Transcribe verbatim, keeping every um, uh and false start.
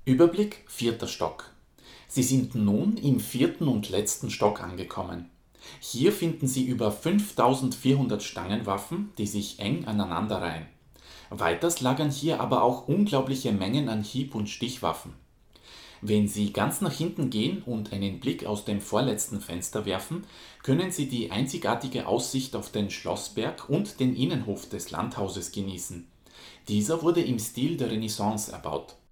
Überblick vierter Stock. Sie sind nun im vierten und letzten Stock angekommen. Hier finden Sie über fünftausendvierhundert Stangenwaffen, die sich eng aneinanderreihen. Weiters lagern hier aber auch unglaubliche Mengen an Hieb- und Stichwaffen. Wenn Sie ganz nach hinten gehen und einen Blick aus dem vorletzten Fenster werfen, können Sie die einzigartige Aussicht auf den Schlossberg und den Innenhof des Landhauses genießen. Dieser wurde im Stil der Renaissance erbaut.